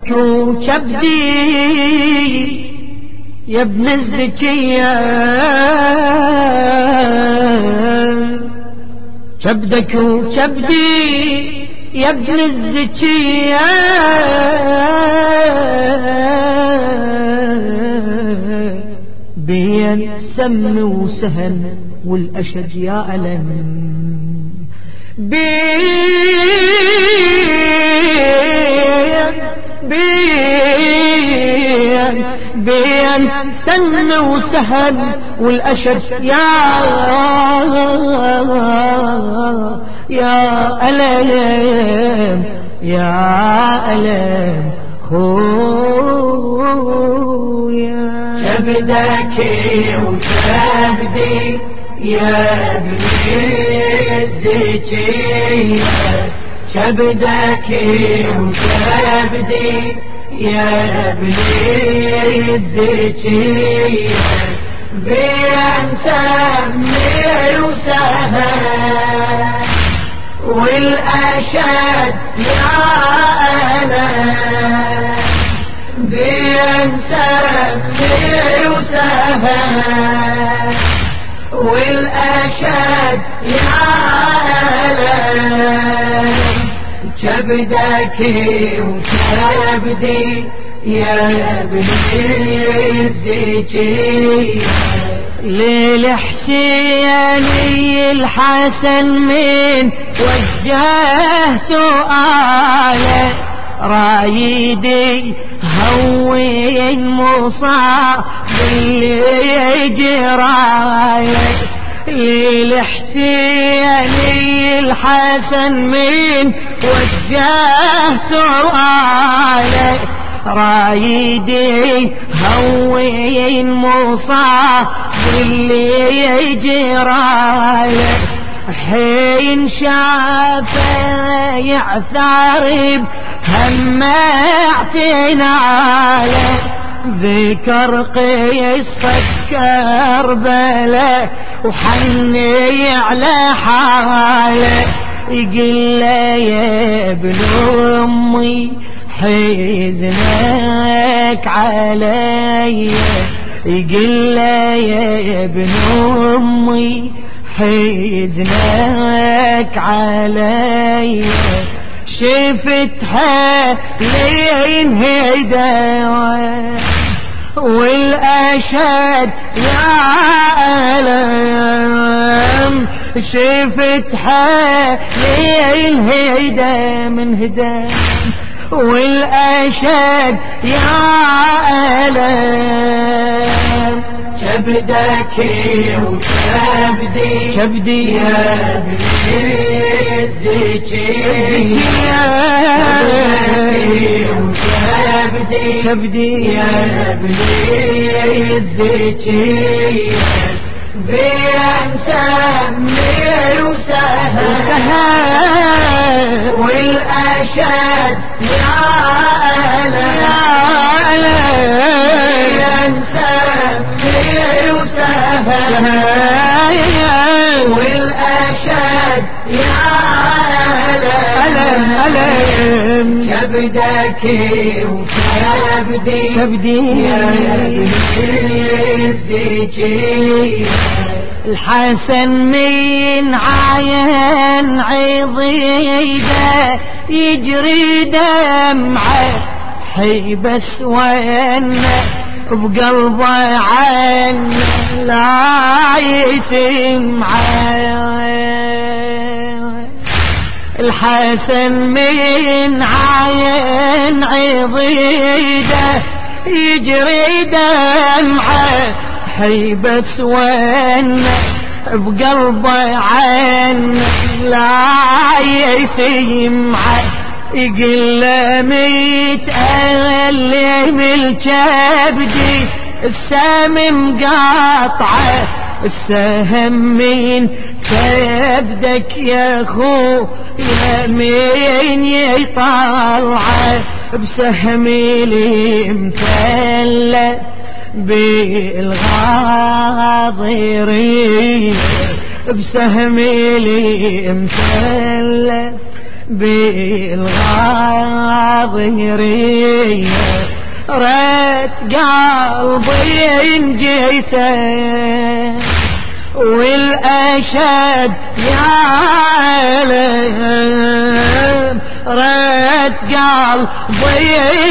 كبدي يا ابن الزكية كبدك وكبدي يا ابن الزكية بين سم وسهن والأشج يا ألم بين سم وسهل والأشد يا ألم يا ألم خويا كبدك وكبدي يا ابني الزكية كبدك وكبدي يا ابني الزكية بين سمي وسهل والأشد يا ألم بين سمي وسهل والأشد يا ألم كبدك وكبدي يا ابني الزكية للحسيني الحسن من وجه سؤاله رايدي هوين مصاب اللي جرايه للحسيني الحسن من وجه سؤاله رايدي هوين مصاب اللي جرايه حين شافه يعثرب هم اعتناله ذكر قصة كربلاء وحني على حاله يقول له يا ابن امي حزنك علي يقول له يا ابن امي حزنك علي شفتها لين هداوة والأشد يا ألم شفتها لين هدا من هدا والأشد يا ألم كبدك وكبدي يا ابني الزكية كبدي يا ابني الزكية بين سمي وسهل والأشد يا ألم سمي وسهل والأشد يا ألم كبدك وكبدي يا ابني الزكية الحسن من عين عضيده يجري دمعه حيبس وينه بقلبه عنه لا يسمعه الحسن من عين عضيده يجري دمعه حيبس وينه بقلبه عنه لا يسمعه يقول له متألم الكبدي السهم مقاطعه السهم من كبدك يا اخو يا مين يطلعه بسهمي لي مثلث بالغاضرية بسهمي لي مثلث بالغاضرية رد قلبي انجسد والأشد يا عالم رد قلبي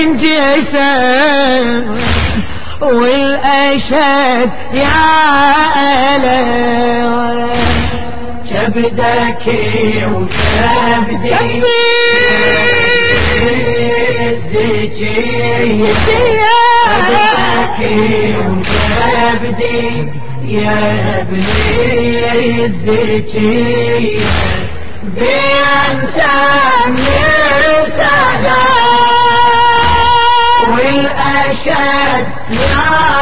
انجسد والأشد يا عالم كبدك وكبدي الزكية كبدك وكبدي يا ابني الزكية بأنسان يرسها والأشد يا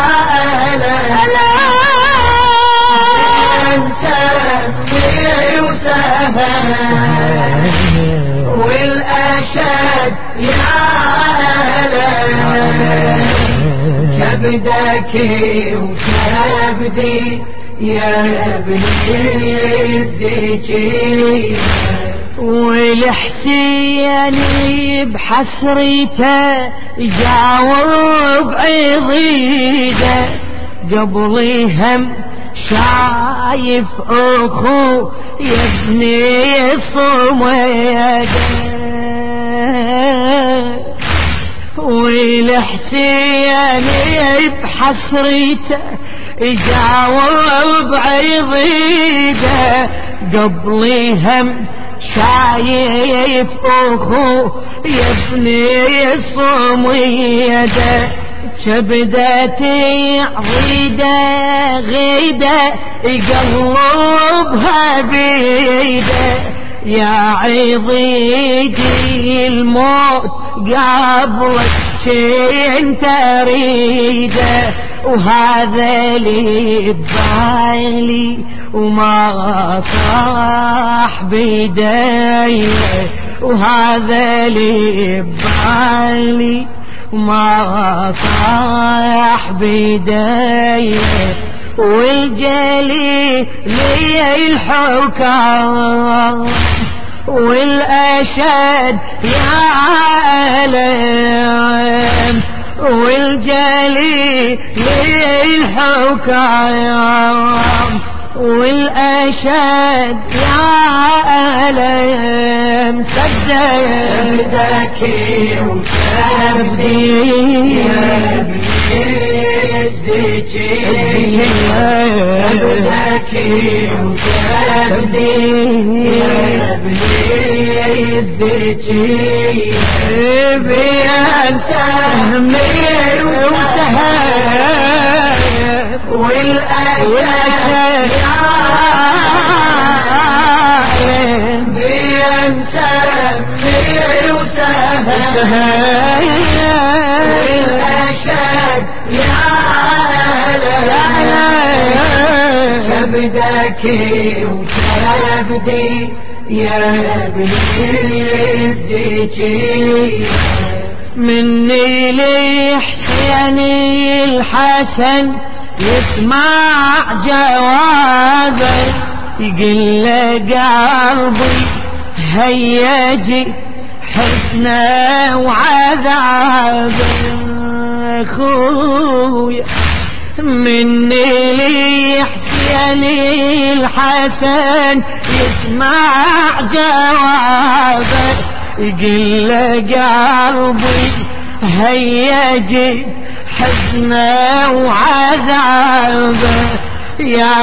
والأشد يا كبدك وكبدي يا ابني الزكية والحسين بحسرته جاوب عضيده قبلي هم شايف اخو يا ابني صمده والحسين بحسرته جاوب عضيده قبلي هم شايف اخو يا ابني صمده كبدتي عضيده غيده يقلبها بيده يا عضيدي الموت قبلك انت اريده وهذا اللي ببالي وما صاح بيدي وهذا اللي ببالي وما صاح بيدي والجلي لي الحكام والأشد يا عالم والجلي لي الحكام والأشد يا عالم كبدك وكبدي يا ابني الزكية كبدك وكبدي يا ابني الزكية بأنسامي وسهاب والأشد بأنسامي وسهاب والأشد يا كبدك وكبدي يا ابني الزكية مني لحسيني الحسن يسمع جوابه يقول قلبي هيجي حزنه وعذابه اخويا مني لحسيني الحسن يسمع جوابه يقول قلبي هيجي حزنه وعذابه يا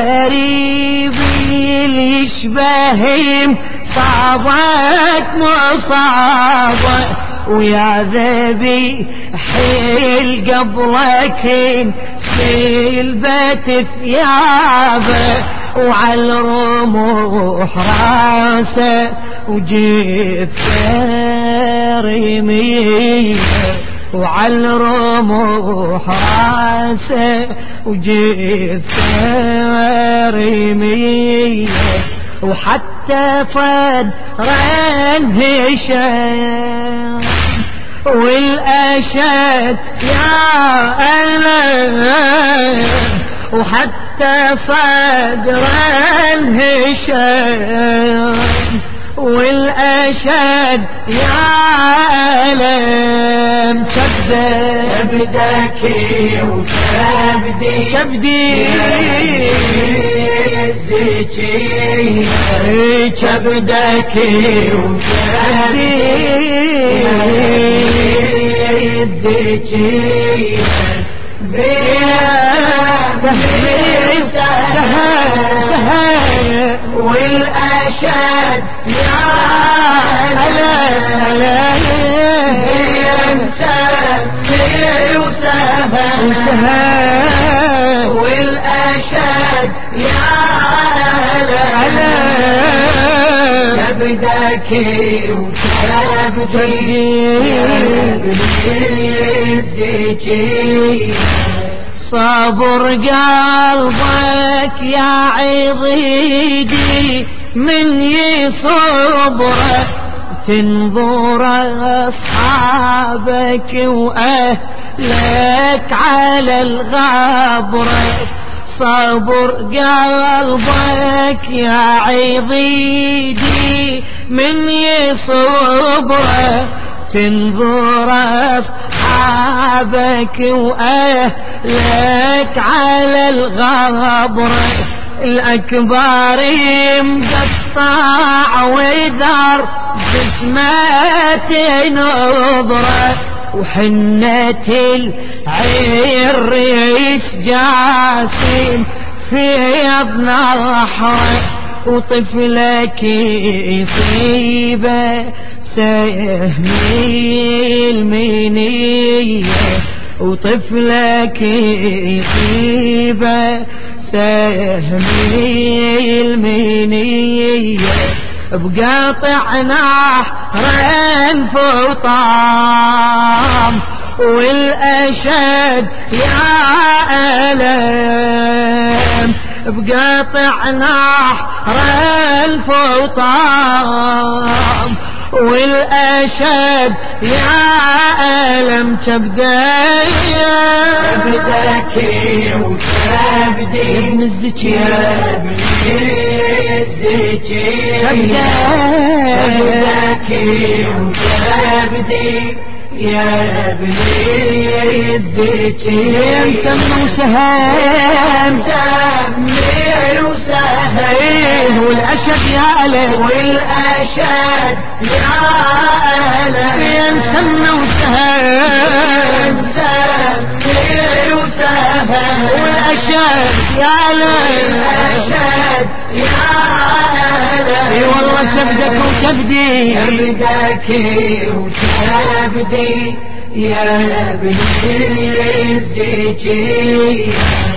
غريبي اللي يشبههم صابك مصابه ويا ذبي حيل قبلك سلبت ثيابه وعلى الرموح راسه وجثه رميه وعلى الرموح راسه وجثه رميه وحتى فد هشام والأشد يا أنا وحتى فد هشام والأشد يا ألم كبدك وكبدي كبدي الزكي كبدك وكبدي الزكي سهل والأشد يا سهل والأشد يا كبدك وكبدي صبر قلبك يا عضيدي من يصبرك تنظر أصحابك وأهلك على الغبرة صبر قلبك يا عضيدي من يصبرك تنظر أصحابك وأهلك على الغبرة الأكبر مقطع ودار جسمات نظرة وحنة العريس جاسم في ابن الحر وطفلك يصيبه سهم المنية وطفلك يصيبه سهم المنية بقاطع نهر فطام والأشد يا ألم بقاطع نهر الفطام والأشد يا ألم كبدك وكبدي ابن الزكي يا ابن الزكي كبدك وكبدي يا ابن الزكي مسمى وسهام وسهل والأشد يا ألم والأشد يا ألم مسمى وسهام والأشد يا ألم والأشد يا ألم اي والله كبدك وكبدي كبدك وكبدي يا ابن الزكي